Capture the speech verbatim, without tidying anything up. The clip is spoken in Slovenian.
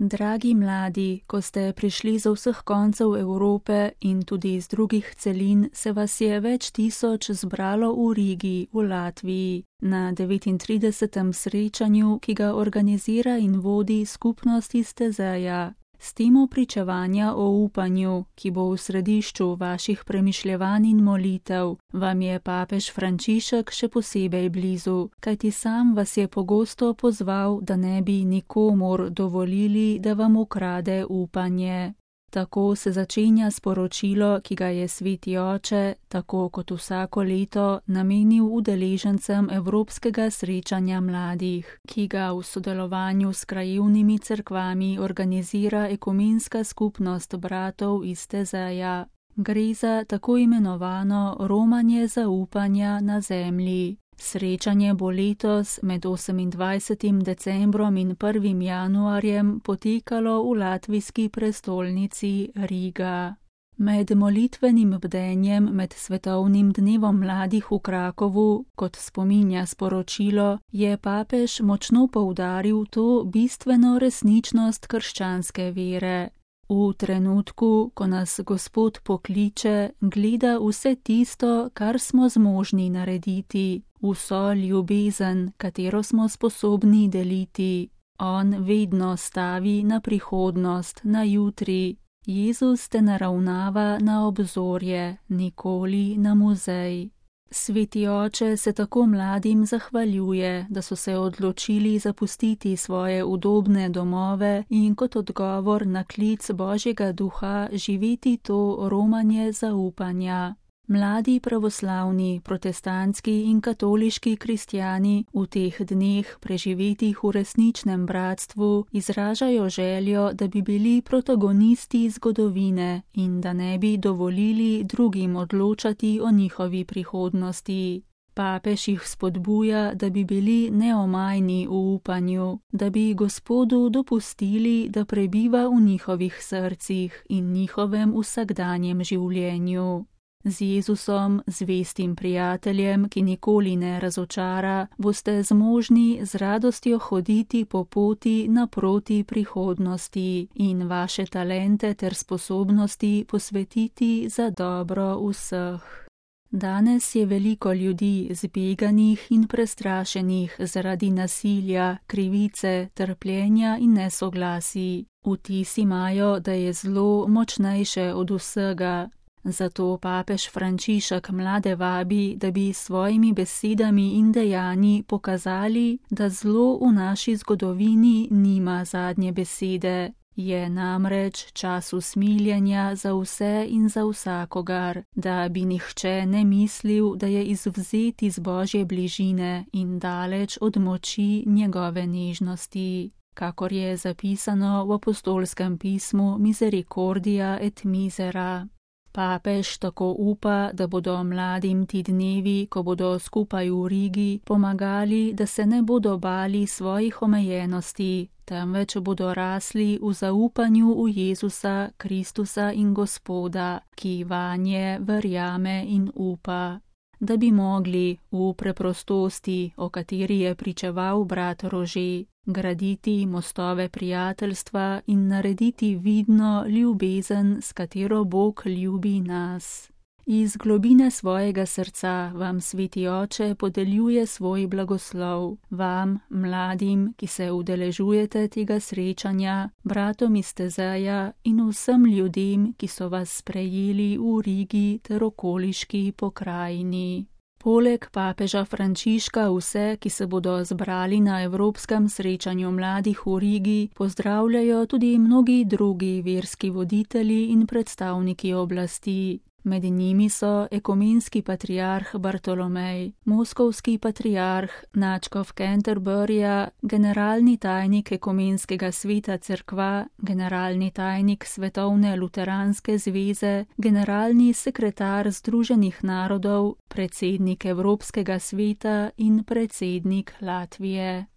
Dragi mladi, ko ste prišli z vseh koncev Evrope in tudi iz drugih celin, se vas je več tisoč zbralo v Rigi, v Latviji, na devetintridesetem srečanju, ki ga organizira in vodi skupnost iz Tezeja. S temo pričevanja o upanju, ki bo v središču vaših premišljevanj in molitev, vam je papež Frančišek še posebej blizu, kajti sam vas je pogosto pozval, da ne bi nikomur dovolili, da vam ukrade upanje. Tako se začenja sporočilo, ki ga je Sveti Oče, tako kot vsako leto, namenil udeležencem Evropskega srečanja mladih, ki ga v sodelovanju s krajevnimi cerkvami organizira ekumenska skupnost bratov iz Tezeja. Gre za tako imenovano romanje zaupanja na zemlji. Srečanje bo letos med osemindvajsetim decembrom in prvim januarjem potekalo v latvijski prestolnici Riga. Med molitvenim bdenjem med svetovnim dnevom mladih v Krakovu, kot spominja sporočilo, je papež močno poudaril to bistveno resničnost krščanske vere. V trenutku, ko nas Gospod pokliče, gleda vse tisto, kar smo zmožni narediti, vso ljubezen, katero smo sposobni deliti. On vedno stavi na prihodnost, na jutri. Jezus te naravnava na obzorje, nikoli na muzej. Sveti Oče se tako mladim zahvaljuje, da so se odločili zapustiti svoje udobne domove in kot odgovor na klic Božjega duha živeti to romanje zaupanja. Mladi pravoslavni, protestantski in katoliški kristjani v teh dneh preživetih v resničnem bratstvu izražajo željo, da bi bili protagonisti zgodovine in da ne bi dovolili drugim odločati o njihovi prihodnosti. Papež jih spodbuja, da bi bili neomajni v upanju, da bi Gospodu dopustili, da prebiva v njihovih srcih in njihovem vsakdanjem življenju. Z Jezusom, zvestim prijateljem, ki nikoli ne razočara, boste zmožni z radostjo hoditi po poti naproti prihodnosti in vaše talente ter sposobnosti posvetiti za dobro vseh. Danes je veliko ljudi zbeganih in prestrašenih zaradi nasilja, krivice, trpljenja in nesoglasij. Vtis imajo, da je zlo močnejše od vsega. Zato papež Frančišek mlade vabi, da bi s svojimi besedami in dejanji pokazali, da zlo v naši zgodovini nima zadnje besede. Je namreč čas usmiljenja za vse in za vsakogar, da bi nihče ne mislil, da je izvzet iz Božje bližine in daleč od moči njegove nežnosti. Kakor je zapisano v apostolskem pismu Misericordia et Misera. Papež tako upa, da bodo mladim ti dnevi, ko bodo skupaj v Rigi, pomagali, da se ne bodo bali svojih omejenosti, temveč bodo rasli v zaupanju v Jezusa, Kristusa in Gospoda, ki vanje verjame in upa. Da bi mogli v preprostosti, o kateri je pričeval brat Rože, graditi mostove prijateljstva in narediti vidno ljubezen, s katero Bog ljubi nas. Iz globine svojega srca vam Sveti Oče podeljuje svoj blagoslov, vam, mladim, ki se udeležujete tega srečanja, bratom iz Tezeja in vsem ljudem, ki so vas sprejeli v Rigi ter okoliški pokrajini. Poleg papeža Frančiška vse, ki se bodo zbrali na Evropskem srečanju mladih v Rigi, pozdravljajo tudi mnogi drugi verski voditelji in predstavniki oblasti. Med njimi so ekumenski patriarh Bartolomej, moskovski patriarh, nadškof Canterburyja, generalni tajnik ekumenskega sveta cerkva, generalni tajnik Svetovne luteranske zveze, generalni sekretar Združenih narodov, predsednik Evropskega sveta in predsednik Latvije.